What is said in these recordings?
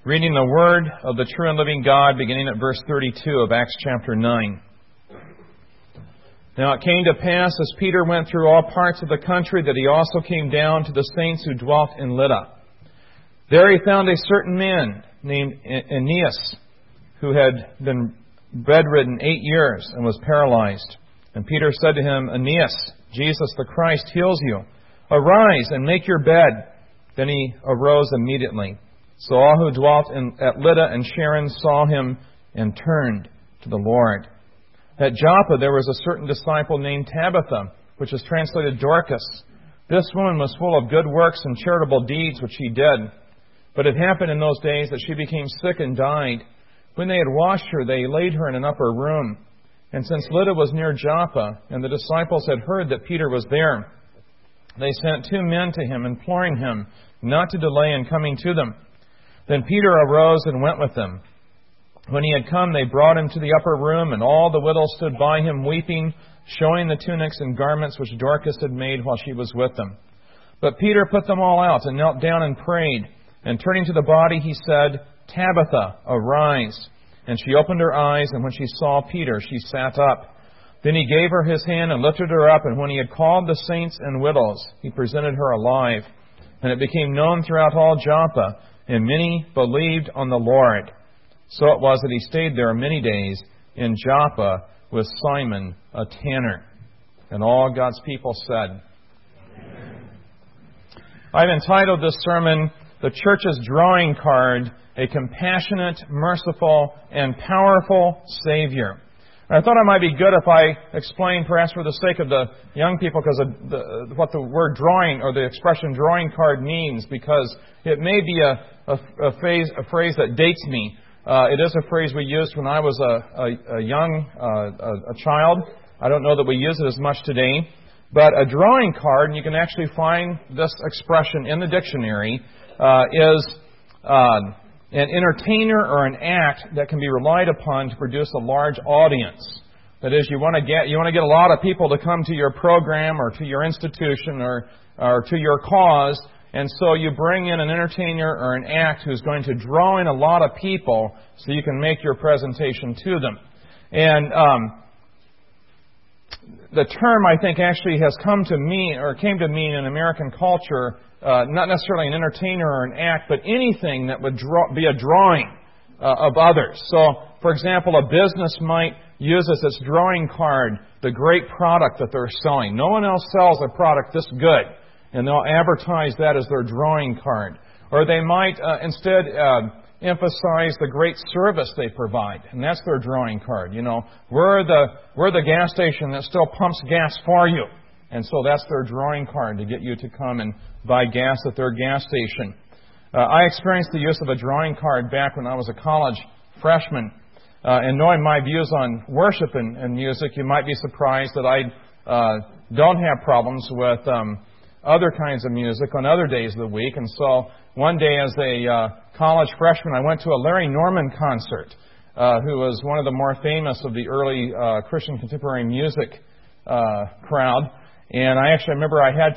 Reading the Word of the true and living God, beginning at verse 32 of Acts chapter 9. Now it came to pass, as Peter went through all parts of the country, that he also came down to the saints who dwelt in Lydda. There he found a certain man named Aeneas, who had been bedridden 8 years and was paralyzed. And Peter said to him, Aeneas, Jesus the Christ heals you. Arise and make your bed. Then he arose immediately. So all who dwelt at Lydda and Sharon saw him and turned to the Lord. At Joppa there was a certain disciple named Tabitha, which is translated Dorcas. This woman was full of good works and charitable deeds which she did. But it happened in those days that she became sick and died. When they had washed her, they laid her in an upper room. And since Lydda was near Joppa, and the disciples had heard that Peter was there, they sent 2 men to him, imploring him not to delay in coming to them. Then Peter arose and went with them. When he had come, they brought him to the upper room, and all the widows stood by him, weeping, showing the tunics and garments which Dorcas had made while she was with them. But Peter put them all out, and knelt down and prayed. And turning to the body, he said, Tabitha, arise. And she opened her eyes, and when she saw Peter, she sat up. Then he gave her his hand and lifted her up, and when he had called the saints and widows, he presented her alive. And it became known throughout all Joppa, and many believed on the Lord. So it was that he stayed there many days in Joppa with Simon, a tanner. And all God's people said, Amen. I've entitled this sermon, The Church's Drawing Card, A Compassionate, Merciful, and Powerful Savior. I thought it might be good if I explain, perhaps for the sake of the young people, what the word drawing or the expression drawing card means, because it may be a phrase that dates me. It is a phrase we used when I was a child. I don't know that we use it as much today. But a drawing card, and you can actually find this expression in the dictionary, is an entertainer or an act that can be relied upon to produce a large audience. That is, you want to get a lot of people to come to your program or to your institution or to your cause, and so you bring in an entertainer or an act who's going to draw in a lot of people so you can make your presentation to them. And the term, I think, actually has came to mean in American culture, not necessarily an entertainer or an act, but anything that would be a drawing of others. So, for example, a business might use as its drawing card the great product that they're selling. No one else sells a product this good, and they'll advertise that as their drawing card. Or they might instead emphasize the great service they provide, and that's their drawing card. You know, we're the gas station that still pumps gas for you. And so that's their drawing card to get you to come and buy gas at their gas station. I experienced the use of a drawing card back when I was a college freshman. And knowing my views on worship and music, you might be surprised that I don't have problems with other kinds of music on other days of the week. And so one day as a college freshman, I went to a Larry Norman concert, who was one of the more famous of the early Christian contemporary music crowd. And I actually remember I had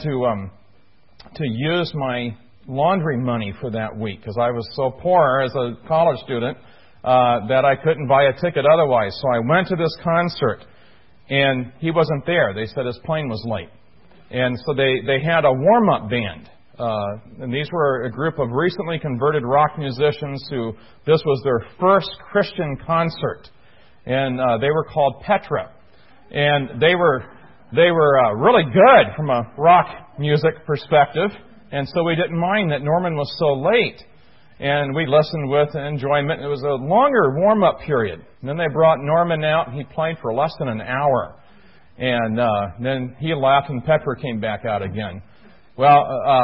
to use my laundry money for that week because I was so poor as a college student that I couldn't buy a ticket otherwise. So I went to this concert, and he wasn't there. They said his plane was late. And so they had a warm-up band. And these were a group of recently converted rock musicians this was their first Christian concert. And they were called Petra. And they were really good from a rock music perspective, and so we didn't mind that Norman was so late. And we listened with enjoyment. It was a longer warm-up period. And then they brought Norman out, and he played for less than an hour. And then he left, and Petra came back out again. Well,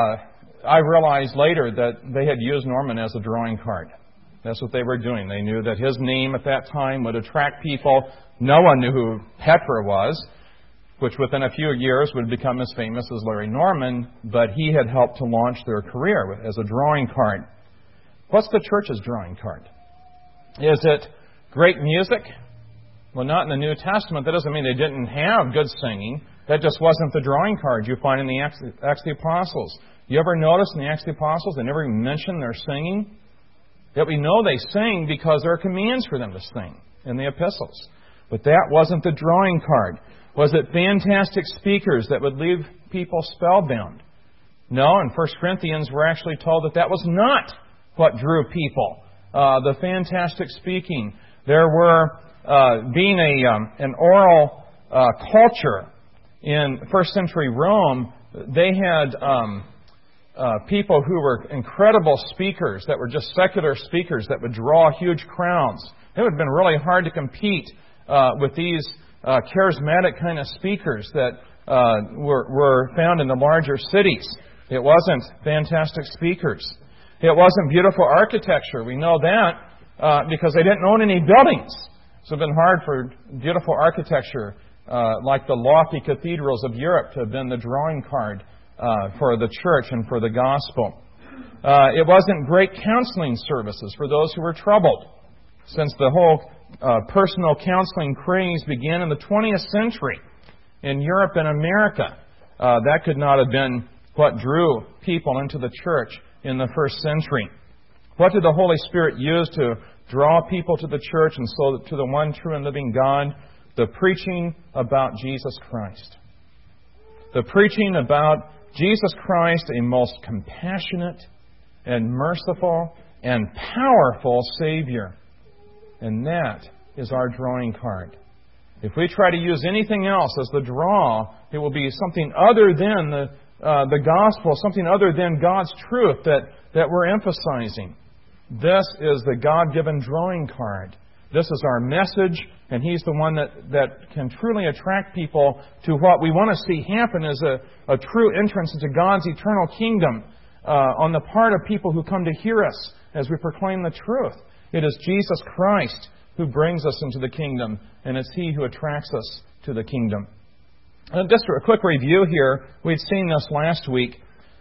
I realized later that they had used Norman as a drawing card. That's what they were doing. They knew that his name at that time would attract people. No one knew who Petra was, which within a few years would become as famous as Larry Norman, but he had helped to launch their career as a drawing card. What's the church's drawing card? Is it great music? Well, not in the New Testament. That doesn't mean they didn't have good singing. That just wasn't the drawing card you find in the Acts of the Apostles. You ever notice in the Acts of the Apostles they never even mention their singing? that we know they sing because there are commands for them to sing in the epistles. But that wasn't the drawing card. Was it fantastic speakers that would leave people spellbound? No, in 1 Corinthians we're actually told that was not what drew people. The fantastic speaking. There were, being an oral culture in first century Rome, they had people who were incredible speakers that were just secular speakers that would draw huge crowds. It would have been really hard to compete with these charismatic kind of speakers that were found in the larger cities. It wasn't fantastic speakers. It wasn't beautiful architecture. We know that because they didn't own any buildings. So it's been hard for beautiful architecture like the lofty cathedrals of Europe to have been the drawing card for the church and for the gospel. It wasn't great counseling services for those who were troubled. Since the whole personal counseling craze began in the 20th century in Europe and America, that could not have been what drew people into the church in the first century. What did the Holy Spirit use to draw people to the church and so to the one true and living God? The preaching about Jesus Christ. The preaching about Jesus Christ, a most compassionate and merciful and powerful Savior. And that is our drawing card. If we try to use anything else as the draw, it will be something other than the gospel, something other than God's truth that we're emphasizing. This is the God-given drawing card. This is our message, and He's the one that can truly attract people to what we want to see happen as a true entrance into God's eternal kingdom on the part of people who come to hear us as we proclaim the truth. It is Jesus Christ who brings us into the kingdom, and it's He who attracts us to the kingdom. Just a quick review here. We'd seen this last week.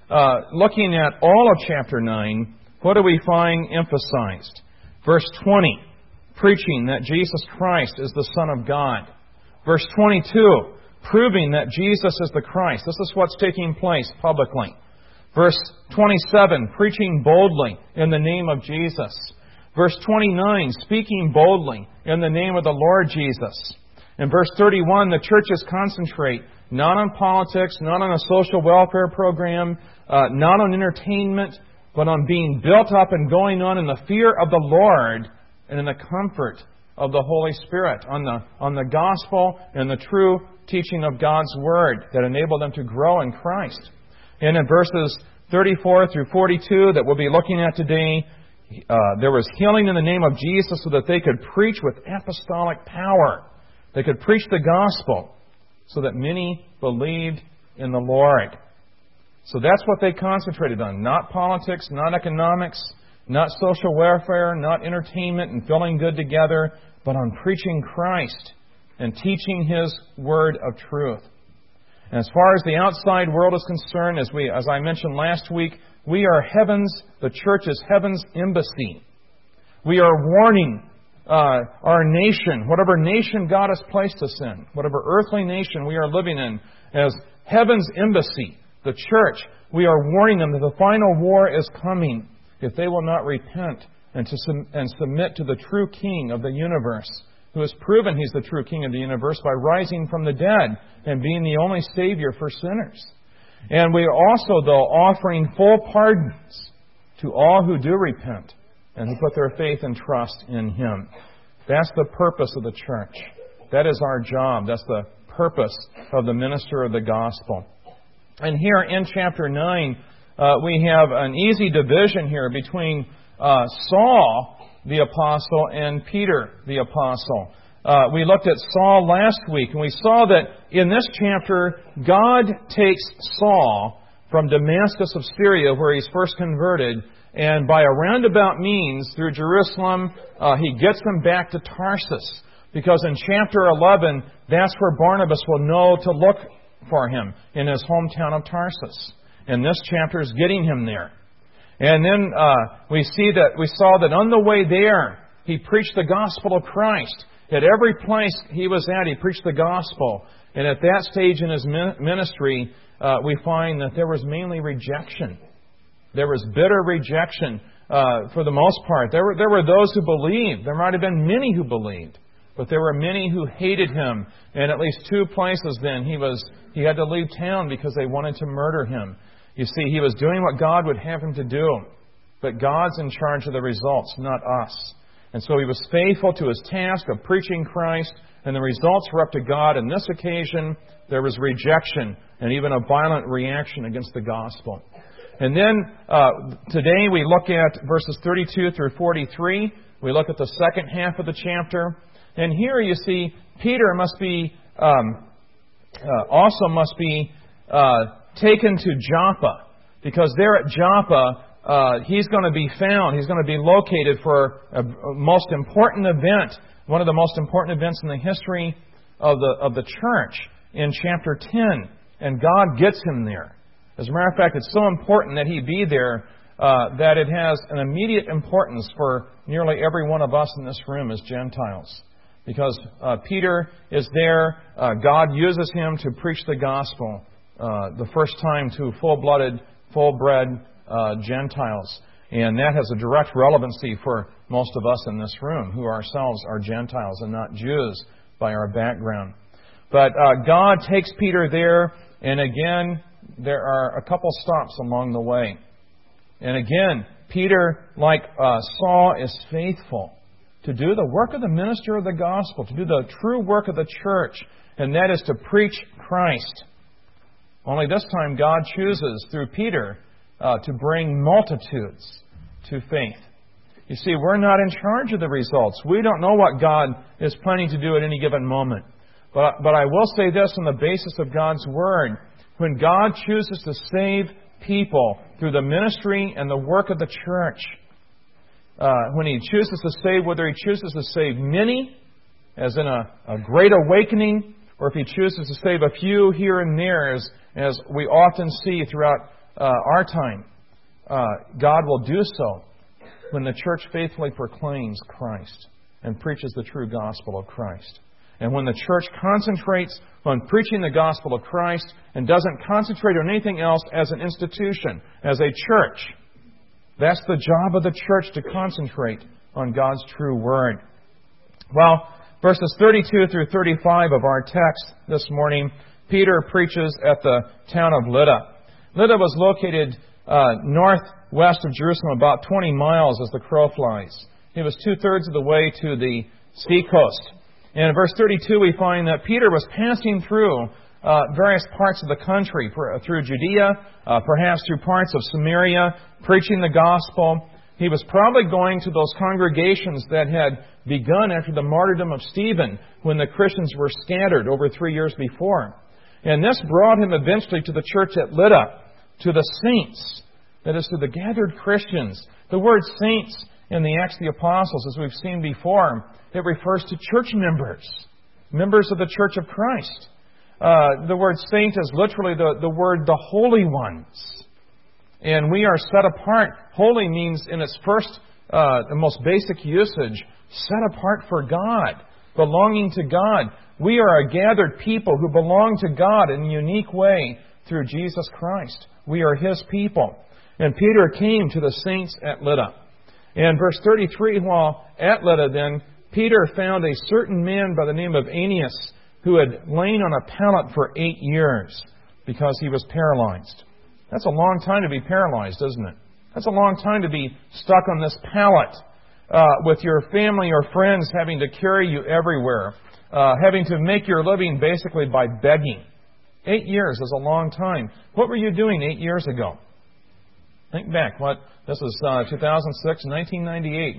Looking at all of chapter 9, what do we find emphasized? Verse 20, preaching that Jesus Christ is the Son of God. Verse 22, proving that Jesus is the Christ. This is what's taking place publicly. Verse 27, preaching boldly in the name of Jesus. Verse 29, speaking boldly in the name of the Lord Jesus. In verse 31, the churches concentrate not on politics, not on a social welfare program, not on entertainment, but on being built up and going on in the fear of the Lord and in the comfort of the Holy Spirit, on the gospel and the true teaching of God's Word that enable them to grow in Christ. And in verses 34 through 42 that we'll be looking at today, there was healing in the name of Jesus so that they could preach with apostolic power. They could preach the gospel so that many believed in the Lord. So that's what they concentrated on. Not politics, not economics, not social welfare, not entertainment and feeling good together, but on preaching Christ and teaching His word of truth. And as far as the outside world is concerned, as I mentioned last week, we are the church is heaven's embassy. We are warning our nation, whatever nation God has placed us in, whatever earthly nation we are living in, as heaven's embassy, the church, we are warning them that the final war is coming if they will not repent and submit to the true King of the universe, who has proven He's the true King of the universe by rising from the dead and being the only Savior for sinners. And we are also, though, offering full pardons to all who do repent and who put their faith and trust in Him. That's the purpose of the church. That is our job. That's the purpose of the minister of the gospel. And here in chapter 9, we have an easy division here between Saul, the apostle, and Peter, the apostle. We looked at Saul last week, and we saw that in this chapter, God takes Saul from Damascus of Syria, where he's first converted, and by a roundabout means, through Jerusalem, He gets him back to Tarsus. Because in chapter 11, that's where Barnabas will know to look for him, in his hometown of Tarsus. And this chapter is getting him there. And then we saw that on the way there, he preached the gospel of Christ. At every place he was at, he preached the gospel. And at that stage in his ministry, we find that there was mainly rejection. There was bitter rejection for the most part. There were those who believed. There might have been many who believed. But there were many who hated him. And at least 2 places then he had to leave town because they wanted to murder him. You see, he was doing what God would have him to do. But God's in charge of the results, not us. And so he was faithful to his task of preaching Christ, and the results were up to God. On this occasion, there was rejection and even a violent reaction against the gospel. And then today we look at verses 32 through 43. We look at the second half of the chapter. And here you see Peter must be taken to Joppa, because there at Joppa he's going to be found. He's going to be located for a most important event, one of the most important events in the history of the church in chapter 10. And God gets him there. As a matter of fact, it's so important that he be there that it has an immediate importance for nearly every one of us in this room as Gentiles. Because Peter is there, God uses him to preach the gospel the first time to full-blooded, full-bred Gentiles. And that has a direct relevancy for most of us in this room, who ourselves are Gentiles and not Jews by our background. But God takes Peter there, and again, there are a couple stops along the way. And again, Peter, like Saul, is faithful to do the work of the minister of the gospel, to do the true work of the church, and that is to preach Christ. Only this time God chooses, through Peter, to bring multitudes to faith. You see, we're not in charge of the results. We don't know what God is planning to do at any given moment. But I will say this on the basis of God's Word. When God chooses to save people through the ministry and the work of the church, when He chooses to save, whether He chooses to save many, as in a great awakening, or if He chooses to save a few here and there, as we often see throughout our time, God will do so when the church faithfully proclaims Christ and preaches the true gospel of Christ. And when the church concentrates on preaching the gospel of Christ and doesn't concentrate on anything else as an institution, as a church, that's the job of the church, to concentrate on God's true word. Well, verses 32 through 35 of our text this morning, Peter preaches at the town of Lydda. Lydda was located northwest of Jerusalem, about 20 miles as the crow flies. It was 2/3 of the way to the seacoast. And in verse 32 we find that Peter was passing through various parts of the country, through Judea, perhaps through parts of Samaria, preaching the gospel. He was probably going to those congregations that had begun after the martyrdom of Stephen, when the Christians were scattered over 3 years before. And this brought him eventually to the church at Lydda, to the saints, that is, to the gathered Christians. The word saints in the Acts of the Apostles, as we've seen before, it refers to church members, members of the Church of Christ. The word saint is literally the word the holy ones. And we are set apart. Holy means, in its first, the most basic usage, set apart for God, belonging to God. We are a gathered people who belong to God in a unique way through Jesus Christ. We are His people. And Peter came to the saints at Lydda. And verse 33, while at Lydda then, Peter found a certain man by the name of Aeneas, who had lain on a pallet for 8 years because he was paralyzed. That's a long time to be paralyzed, isn't it? That's a long time to be stuck on this pallet with your family or friends having to carry you everywhere, having to make your living basically by begging. 8 years is a long time. What were you doing 8 years ago? Think back. This is 2006, 1998.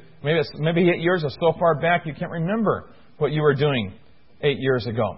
Maybe 8 years is so far back you can't remember what you were doing 8 years ago.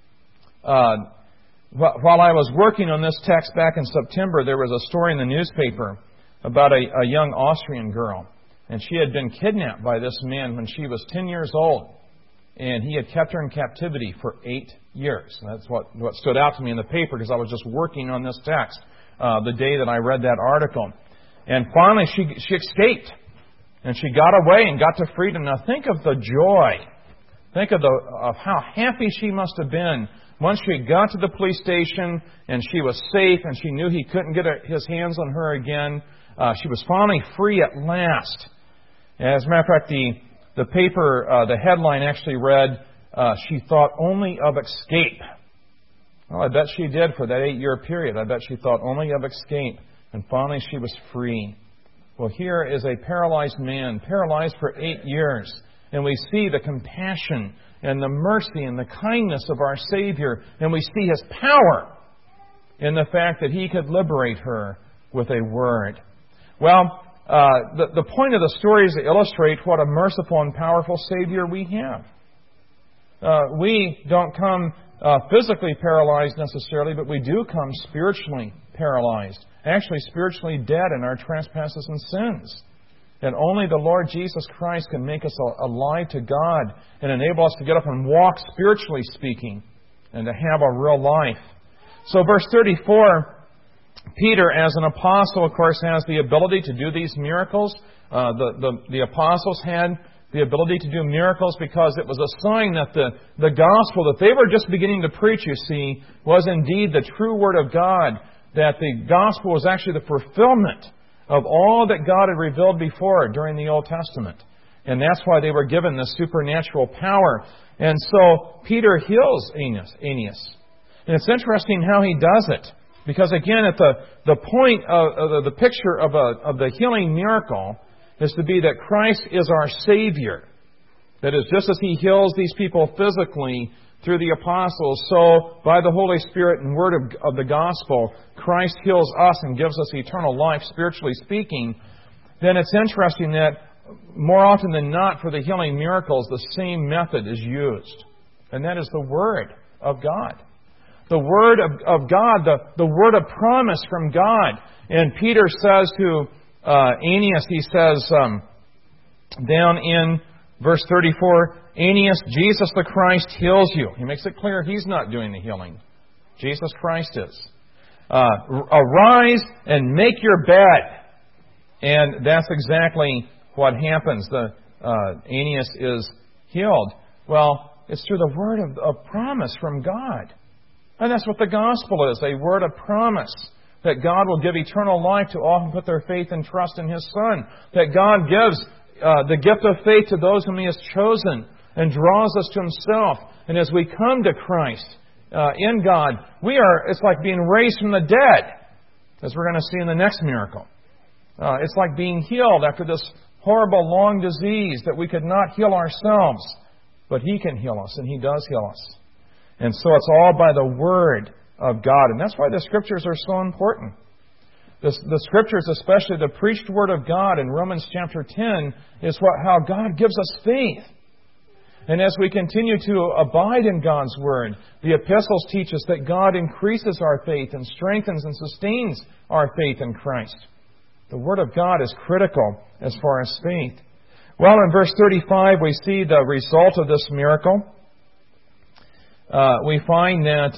While I was working on this text back in September, there was a story in the newspaper about a young Austrian girl. And she had been kidnapped by this man when she was 10 years old. And he had kept her in captivity for 8 years. And that's what stood out to me in the paper, because I was just working on this text the day that I read that article. And finally she escaped. And she got away and got to freedom. Now think of the joy. Think of how happy she must have been once she got to the police station and she was safe and she knew he couldn't get his hands on her again. She was finally free at last. As a matter of fact, the paper, the headline actually read, she thought only of escape. Well, I bet she did for that 8-year period. I bet she thought only of escape. And finally she was free. Well, here is a paralyzed man, paralyzed for 8 years. And we see the compassion and the mercy and the kindness of our Savior. And we see His power in the fact that He could liberate her with a word. Well, the point of the story is to illustrate what a merciful and powerful Savior we have. We don't come physically paralyzed necessarily, but we do come spiritually paralyzed. Actually, spiritually dead in our trespasses and sins. And only the Lord Jesus Christ can make us alive to God and enable us to get up and walk, spiritually speaking, and to have a real life. So verse 34, Peter, as an apostle, of course, has the ability to do these miracles. The apostles had the ability to do miracles because it was a sign that the gospel that they were just beginning to preach, you see, was indeed the true Word of God, that the gospel was actually the fulfillment of all that God had revealed before during the Old Testament. And that's why they were given this supernatural power. And so Peter heals Aeneas. And it's interesting how he does it. Because again, at the point of the picture of the healing miracle is to be that Christ is our Savior. That is, just as He heals these people physically through the apostles, so by the Holy Spirit and Word of the gospel, Christ heals us and gives us eternal life, spiritually speaking. Then it's interesting that more often than not for the healing miracles, the same method is used. And that is the Word of God. The Word of God, the Word of promise from God. And Peter says to Aeneas, he says down in verse 34, Aeneas, Jesus the Christ heals you. He makes it clear He's not doing the healing. Jesus Christ is. Arise and make your bed. And that's exactly what happens. Aeneas is healed. Well, it's through the word of promise from God. And that's what the gospel is, a word of promise. That God will give eternal life to all who put their faith and trust in His Son. That God gives the gift of faith to those whom He has chosen and draws us to Himself. And as we come to Christ in God, it's like being raised from the dead, as we're going to see in the next miracle. It's like being healed after this horrible, long disease that we could not heal ourselves. But He can heal us, and He does heal us. And so it's all by the Word of God. And that's why the Scriptures are so important. The Scriptures, especially the preached Word of God in Romans chapter 10, is how God gives us faith. And as we continue to abide in God's Word, the epistles teach us that God increases our faith and strengthens and sustains our faith in Christ. The Word of God is critical as far as faith. Well, in verse 35, we see the result of this miracle. We find that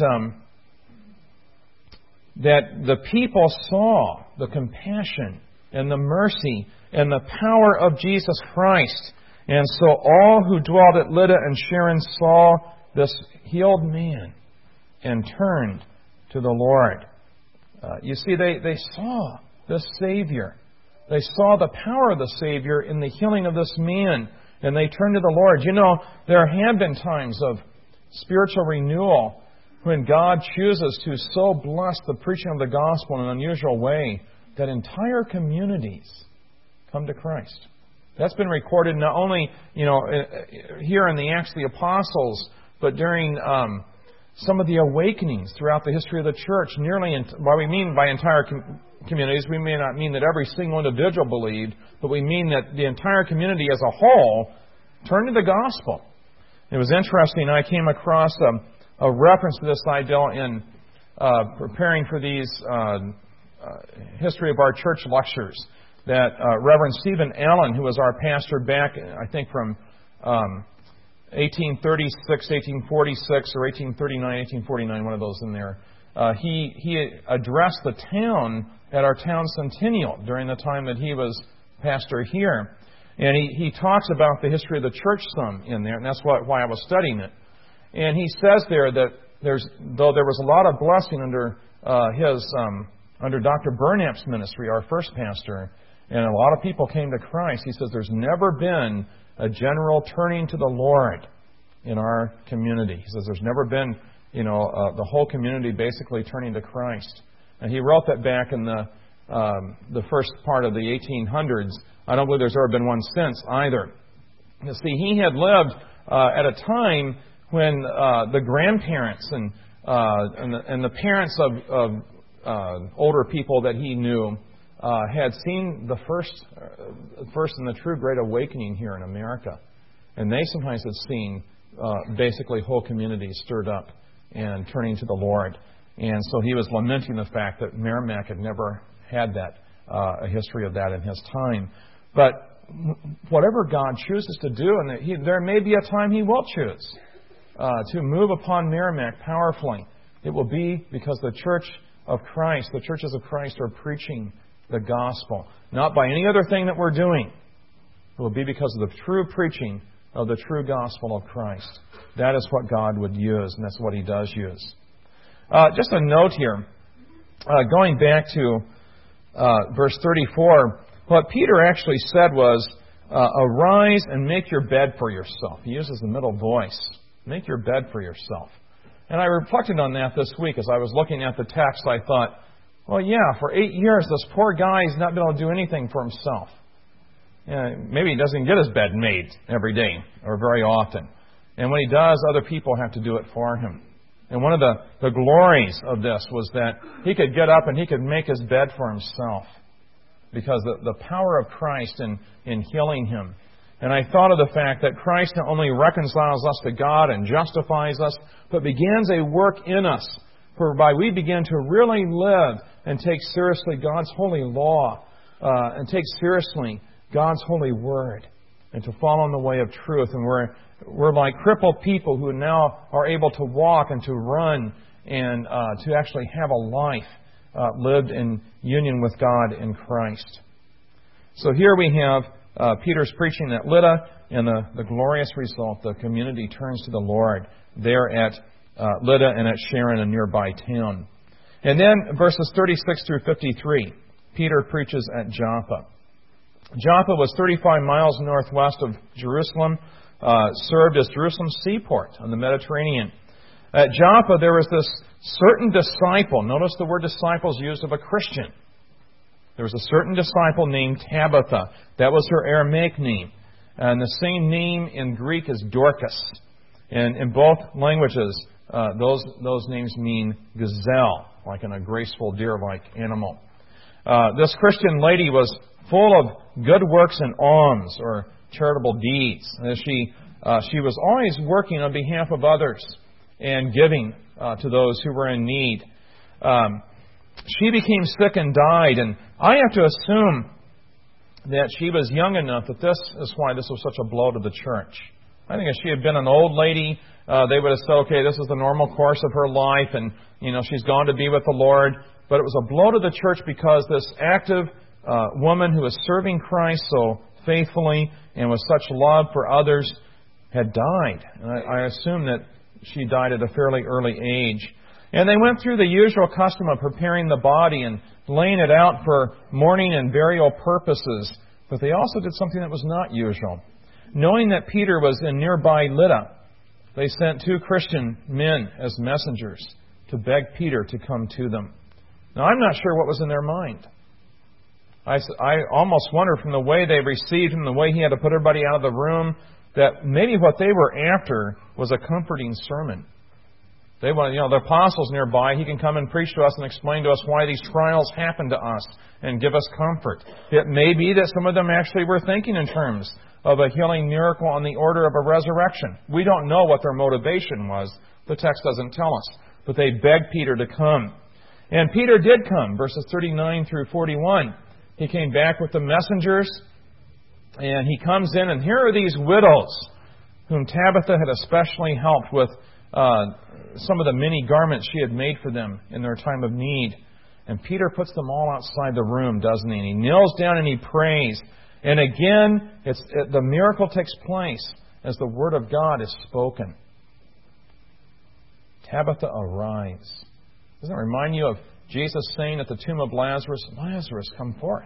the people saw the compassion and the mercy and the power of Jesus Christ. And so all who dwelled at Lydda and Sharon saw this healed man and turned to the Lord. You see, they saw this Savior. They saw the power of the Savior in the healing of this man, and they turned to the Lord. You know, there have been times of spiritual renewal when God chooses to so bless the preaching of the gospel in an unusual way that entire communities come to Christ. That's been recorded not only, here in the Acts of the Apostles, but during some of the awakenings throughout the history of the church. What we mean by entire communities, we may not mean that every single individual believed, but we mean that the entire community as a whole turned to the gospel. It was interesting. I came across a reference to this idea in preparing for these History of Our Church lectures that Reverend Stephen Allen, who was our pastor back, I think, from 1836, 1846, or 1839, 1849, one of those in there, he addressed the town at our town centennial during the time that he was pastor here. And he talks about the history of the church some in there, and that's why I was studying it. And he says there that though there was a lot of blessing under his under Dr. Burnap's ministry, our first pastor, and a lot of people came to Christ. He says there's never been a general turning to the Lord in our community. He says there's never been, the whole community basically turning to Christ. And he wrote that back in the first part of the 1800s. I don't believe there's ever been one since either. You see, he had lived at a time when the grandparents and the parents of older people that he knew had seen the first and the true Great Awakening here in America. And they sometimes had seen basically whole communities stirred up and turning to the Lord. And so he was lamenting the fact that Merrimack had never had that, a history of that in his time. But whatever God chooses to do, and there may be a time He will choose to move upon Merrimack powerfully, it will be because the Church of Christ, the churches of Christ are preaching the gospel. Not by any other thing that we're doing. It will be because of the true preaching of the true gospel of Christ. That is what God would use, and that's what He does use. Just a note here, going back to verse 34, what Peter actually said was, arise and make your bed for yourself. He uses the middle voice. Make your bed for yourself. And I reflected on that this week as I was looking at the text. I thought, well, yeah, for 8 years, this poor guy has not been able to do anything for himself. Maybe he doesn't get his bed made every day or very often. And when he does, other people have to do it for him. And one of the glories of this was that he could get up and he could make his bed for himself because the power of Christ in healing him. And I thought of the fact that Christ not only reconciles us to God and justifies us, but begins a work in us whereby we begin to really live and take seriously God's holy law and take seriously God's holy word and to follow in the way of truth. And we're like crippled people who now are able to walk and to run and to actually have a life lived in union with God in Christ. So here we have Peter's preaching at Lydda, and the glorious result, the community turns to the Lord there at Lydda and at Sharon, a nearby town. And then verses 36 through 53, Peter preaches at Joppa. Joppa was 35 miles northwest of Jerusalem, served as Jerusalem's seaport on the Mediterranean. At Joppa, there was this certain disciple. Notice the word disciple is used of a Christian. There was a certain disciple named Tabitha. That was her Aramaic name. And the same name in Greek is Dorcas. And in both languages, those names mean gazelle, like in a graceful deer-like animal. This Christian lady was full of good works and alms, or charitable deeds. She was always working on behalf of others and giving to those who were in need. She became sick and died, and I have to assume that she was young enough that this is why this was such a blow to the church. I think if she had been an old lady, they would have said, okay, this is the normal course of her life, and she's gone to be with the Lord. But it was a blow to the church because this active woman who was serving Christ so faithfully and with such love for others had died. And I assume that she died at a fairly early age. And they went through the usual custom of preparing the body and laying it out for mourning and burial purposes. But they also did something that was not usual. Knowing that Peter was in nearby Lydda, they sent 2 Christian men as messengers to beg Peter to come to them. Now, I'm not sure what was in their mind. I almost wonder from the way they received him, the way he had to put everybody out of the room, that maybe what they were after was a comforting sermon. They want, the apostle's nearby. He can come and preach to us and explain to us why these trials happen to us and give us comfort. It may be that some of them actually were thinking in terms of a healing miracle on the order of a resurrection. We don't know what their motivation was. The text doesn't tell us. But they begged Peter to come. And Peter did come, verses 39 through 41. He came back with the messengers, and he comes in, and here are these widows whom Tabitha had especially helped with some of the many garments she had made for them in their time of need. And Peter puts them all outside the room, doesn't he? And he kneels down and he prays. And again, the miracle takes place as the Word of God is spoken. Tabitha, arise. Doesn't it remind you of Jesus saying at the tomb of Lazarus, Lazarus, come forth.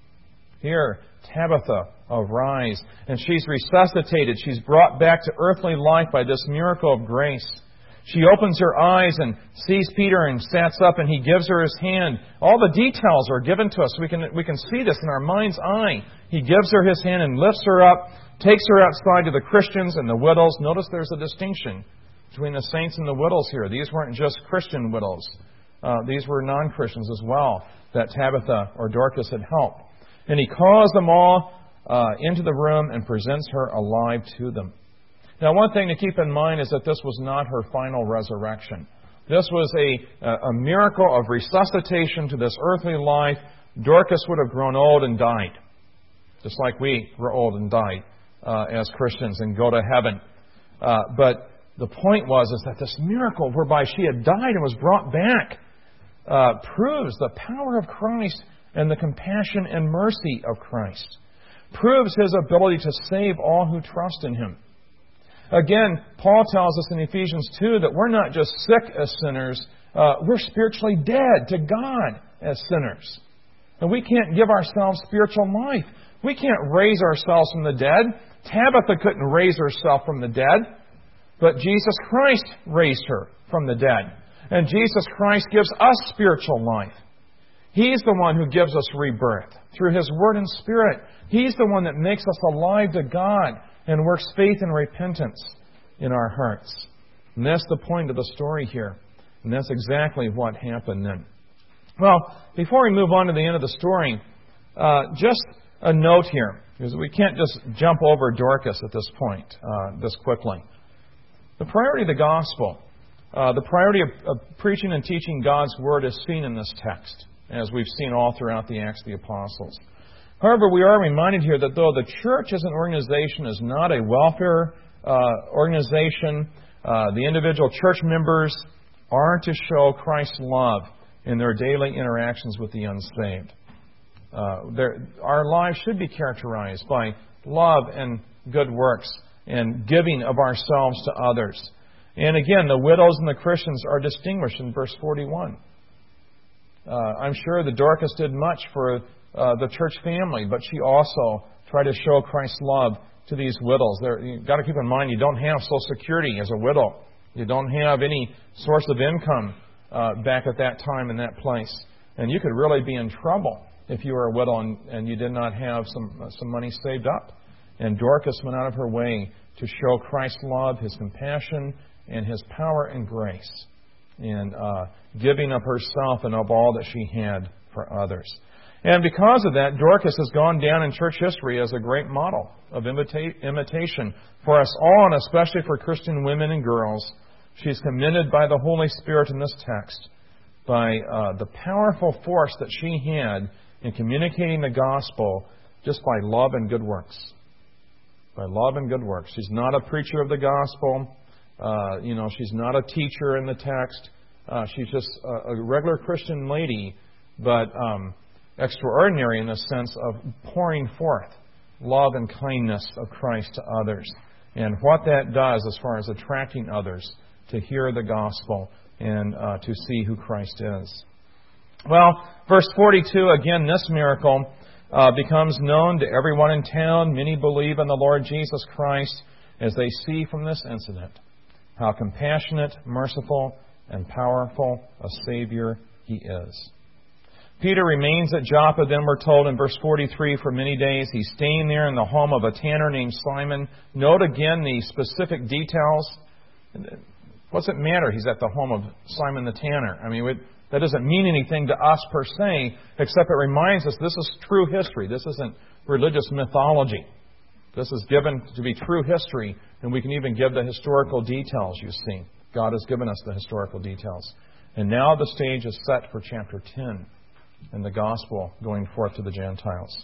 Here, Tabitha, arise. And she's resuscitated. She's brought back to earthly life by this miracle of grace. She opens her eyes and sees Peter and stands up, and he gives her his hand. All the details are given to us. We can see this in our mind's eye. He gives her his hand and lifts her up, takes her outside to the Christians and the widows. Notice there's a distinction between the saints and the widows here. These weren't just Christian widows. These were non-Christians as well that Tabitha or Dorcas had helped. And he calls them all into the room and presents her alive to them. Now, one thing to keep in mind is that this was not her final resurrection. This was a miracle of resuscitation to this earthly life. Dorcas would have grown old and died, just like we grow old and die as Christians and go to heaven. But the point is that this miracle whereby she had died and was brought back proves the power of Christ and the compassion and mercy of Christ. Proves His ability to save all who trust in Him. Again, Paul tells us in Ephesians 2 that we're not just sick as sinners, we're spiritually dead to God as sinners. And we can't give ourselves spiritual life. We can't raise ourselves from the dead. Tabitha couldn't raise herself from the dead, but Jesus Christ raised her from the dead. And Jesus Christ gives us spiritual life. He's the one who gives us rebirth through His Word and Spirit. He's the one that makes us alive to God and works faith and repentance in our hearts. And that's the point of the story here. And that's exactly what happened then. Well, before we move on to the end of the story, just a note here, because we can't just jump over Dorcas at this point, this quickly. The priority of the gospel, the priority of preaching and teaching God's Word is seen in this text, as we've seen all throughout the Acts of the Apostles. However, we are reminded here that though the church as an organization is not a welfare organization, the individual church members are to show Christ's love in their daily interactions with the unsaved. Our lives should be characterized by love and good works and giving of ourselves to others. And again, the widows and the Christians are distinguished in verse 41. I'm sure that Dorcas did much for the church family, but she also tried to show Christ's love to these widows. You've got to keep in mind, you don't have Social Security as a widow. You don't have any source of income back at that time in that place. And you could really be in trouble if you were a widow and you did not have some money saved up. And Dorcas went out of her way to show Christ's love, His compassion, and His power and grace in giving of herself and of all that she had for others. And because of that, Dorcas has gone down in church history as a great model of imitation for us all, and especially for Christian women and girls. She's commended by the Holy Spirit in this text by the powerful force that she had in communicating the gospel just by love and good works. By love and good works. She's not a preacher of the gospel. She's not a teacher in the text. She's just a regular Christian lady, but extraordinary in the sense of pouring forth love and kindness of Christ to others. And what that does as far as attracting others to hear the gospel and to see who Christ is. Well, verse 42, again, this miracle becomes known to everyone in town. Many believe in the Lord Jesus Christ as they see from this incident how compassionate, merciful, and powerful a Savior He is. Peter remains at Joppa, then we're told in verse 43, for many days. He's staying there in the home of a tanner named Simon. Note again the specific details. What's it matter? He's at the home of Simon the tanner. I mean, that doesn't mean anything to us per se, except it reminds us this is true history. This isn't religious mythology. This is given to be true history, and we can even give the historical details, you see. God has given us the historical details. And now the stage is set for chapter 10 and the gospel going forth to the Gentiles.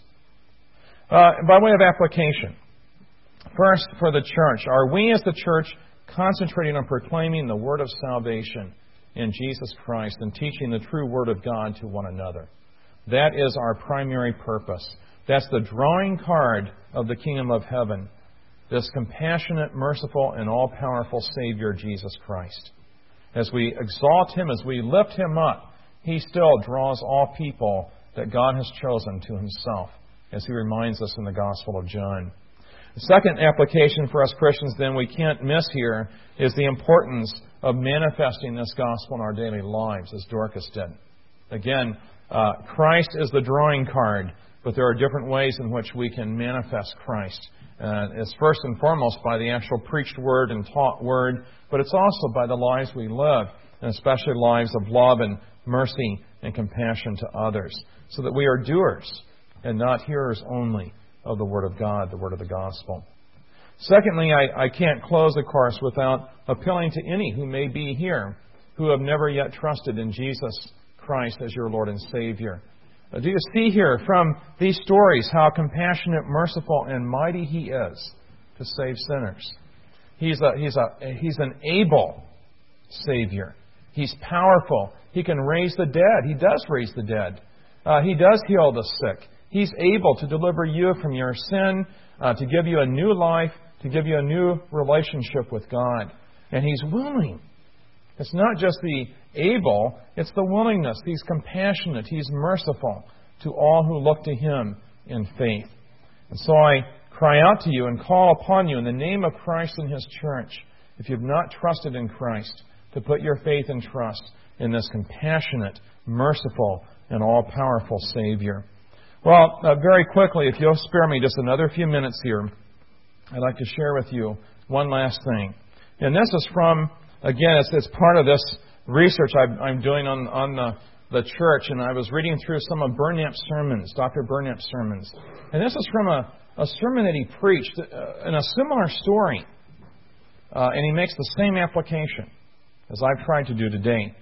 By way of application, first for the church, are we as the church concentrating on proclaiming the word of salvation in Jesus Christ and teaching the true word of God to one another? That is our primary purpose. That's the drawing card of the kingdom of heaven, this compassionate, merciful, and all-powerful Savior, Jesus Christ. As we exalt Him, as we lift Him up, He still draws all people that God has chosen to Himself, as He reminds us in the Gospel of John. The second application for us Christians, then, we can't miss here is the importance of manifesting this gospel in our daily lives, as Dorcas did. Again, Christ is the drawing card, but there are different ways in which we can manifest Christ. It's first and foremost by the actual preached word and taught word, but it's also by the lives we live, and especially lives of love and mercy and compassion to others, so that we are doers and not hearers only of the Word of God, the Word of the Gospel. Secondly, I can't close, of course, without appealing to any who may be here who have never yet trusted in Jesus Christ as your Lord and Savior. Do you see here from these stories how compassionate, merciful, and mighty He is to save sinners? He's an able Savior. He's powerful. He can raise the dead. He does raise the dead. He does heal the sick. He's able to deliver you from your sin, to give you a new life, to give you a new relationship with God. And He's willing. It's not just the able, it's the willingness. He's compassionate. He's merciful to all who look to Him in faith. And so I cry out to you and call upon you in the name of Christ and His church, if you've not trusted in Christ, to put your faith and trust in this compassionate, merciful, and all-powerful Savior. Well, very quickly, if you'll spare me just another few minutes here, I'd like to share with you one last thing. And this is from, again, it's part of this research I'm doing on the church, and I was reading through some of Burnap's sermons, Dr. Burnap's sermons. And this is from a sermon that he preached in a similar story. And he makes the same application as I've tried to do today.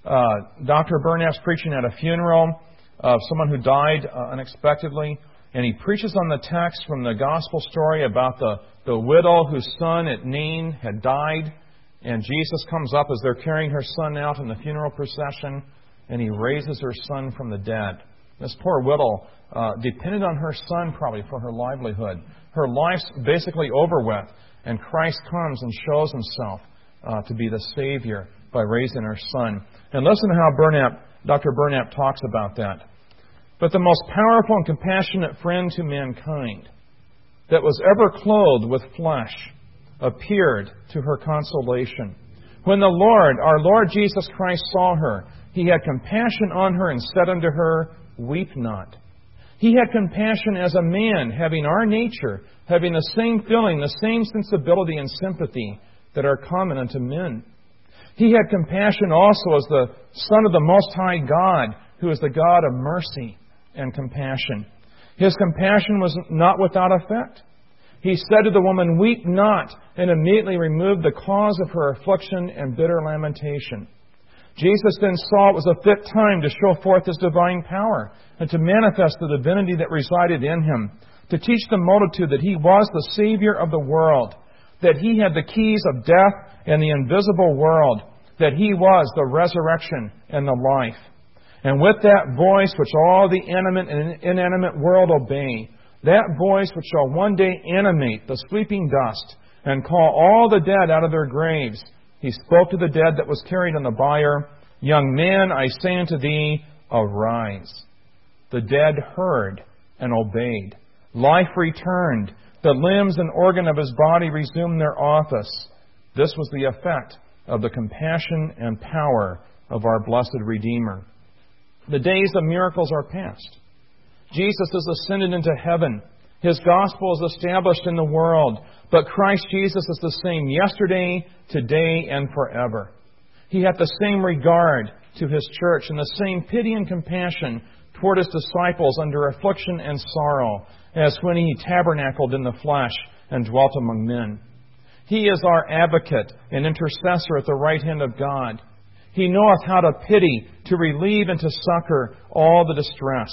Dr. Burnap's preaching at a funeral of someone who died unexpectedly, and he preaches on the text from the gospel story about the widow whose son at Nain had died, and Jesus comes up as they're carrying her son out in the funeral procession, and He raises her son from the dead. This poor widow depended on her son probably for her livelihood. Her life's basically over with, and Christ comes and shows Himself to be the Savior by raising her son. And listen to how Dr. Burnap talks about that. But the most powerful and compassionate friend to mankind that was ever clothed with flesh appeared to her consolation. When the Lord, our Lord Jesus Christ, saw her, He had compassion on her and said unto her, Weep not. He had compassion as a man, having our nature, having the same feeling, the same sensibility and sympathy that are common unto men. He had compassion also as the Son of the Most High God, who is the God of mercy and compassion. His compassion was not without effect. He said to the woman, Weep not, and immediately removed the cause of her affliction and bitter lamentation. Jesus then saw it was a fit time to show forth His divine power and to manifest the divinity that resided in Him, to teach the multitude that He was the Savior of the world, that He had the keys of death and the invisible world, that He was the resurrection and the life. And with that voice which all the animate and inanimate world obey, that voice which shall one day animate the sleeping dust and call all the dead out of their graves, He spoke to the dead that was carried on the bier, Young man, I say unto thee, arise. The dead heard and obeyed. Life returned. The limbs and organ of his body resumed their office. This was the effect of the compassion and power of our blessed Redeemer. The days of miracles are past. Jesus is ascended into heaven. His gospel is established in the world. But Christ Jesus is the same yesterday, today, and forever. He had the same regard to His church and the same pity and compassion toward His disciples under affliction and sorrow as when He tabernacled in the flesh and dwelt among men. He is our advocate and intercessor at the right hand of God. He knoweth how to pity, to relieve, and to succor all the distress.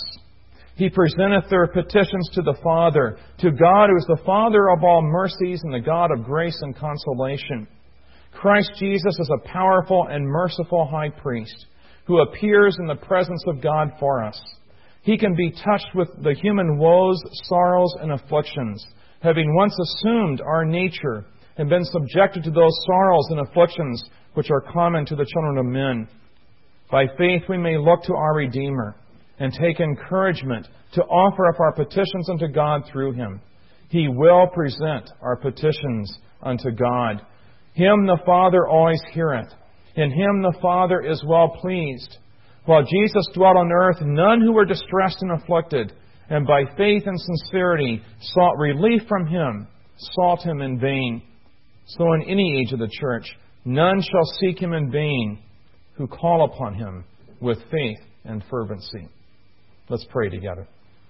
He presenteth their petitions to the Father, to God who is the Father of all mercies and the God of grace and consolation. Christ Jesus is a powerful and merciful high priest who appears in the presence of God for us. He can be touched with the human woes, sorrows, and afflictions, having once assumed our nature and been subjected to those sorrows and afflictions which are common to the children of men. By faith we may look to our Redeemer and take encouragement to offer up our petitions unto God through Him. He will present our petitions unto God. Him the Father always heareth. In Him the Father is well pleased. While Jesus dwelt on earth, none who were distressed and afflicted, and by faith and sincerity sought relief from Him, sought Him in vain. So in any age of the church, none shall seek Him in vain who call upon Him with faith and fervency. Let's pray together.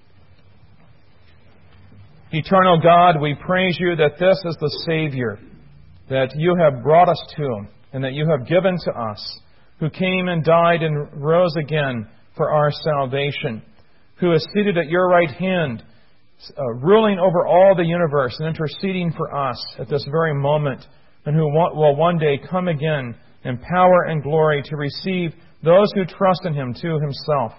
Eternal God, we praise You that this is the Savior that You have brought us to and that You have given to us, who came and died and rose again for our salvation, who is seated at Your right hand, ruling over all the universe and interceding for us at this very moment, and who will one day come again in power and glory to receive those who trust in Him to Himself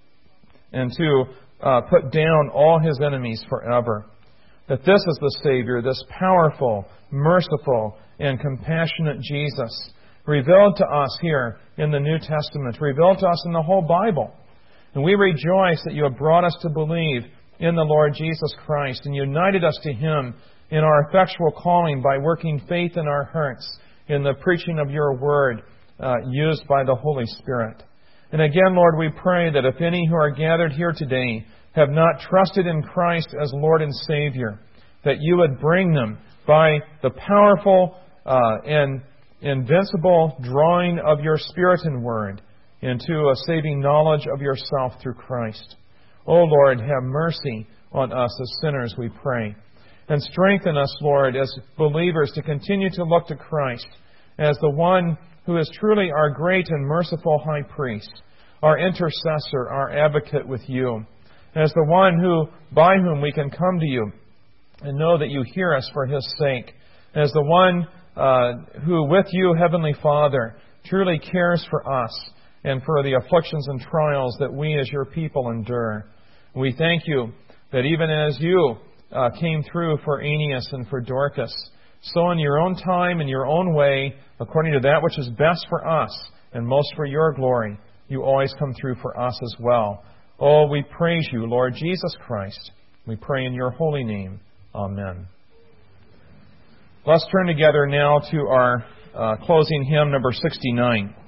and to put down all His enemies forever. That this is the Savior, this powerful, merciful, and compassionate Jesus, revealed to us here in the New Testament, revealed to us in the whole Bible. And we rejoice that You have brought us to believe in the Lord Jesus Christ and united us to Him in our effectual calling by working faith in our hearts in the preaching of Your Word used by the Holy Spirit. And again, Lord, we pray that if any who are gathered here today have not trusted in Christ as Lord and Savior, that You would bring them by the powerful and invincible drawing of Your Spirit and Word into a saving knowledge of Yourself through Christ. O Lord, have mercy on us as sinners, we pray. And strengthen us, Lord, as believers to continue to look to Christ as the one who is truly our great and merciful high priest, our intercessor, our advocate with You, as the one by whom we can come to You and know that You hear us for His sake, as the one who with You, Heavenly Father, truly cares for us and for the afflictions and trials that we as Your people endure. We thank You that even as You came through for Aeneas and for Dorcas, so in Your own time and Your own way, according to that which is best for us and most for Your glory, You always come through for us as well. Oh, we praise You, Lord Jesus Christ. We pray in Your holy name. Amen. Let's turn together now to our closing hymn, number 69.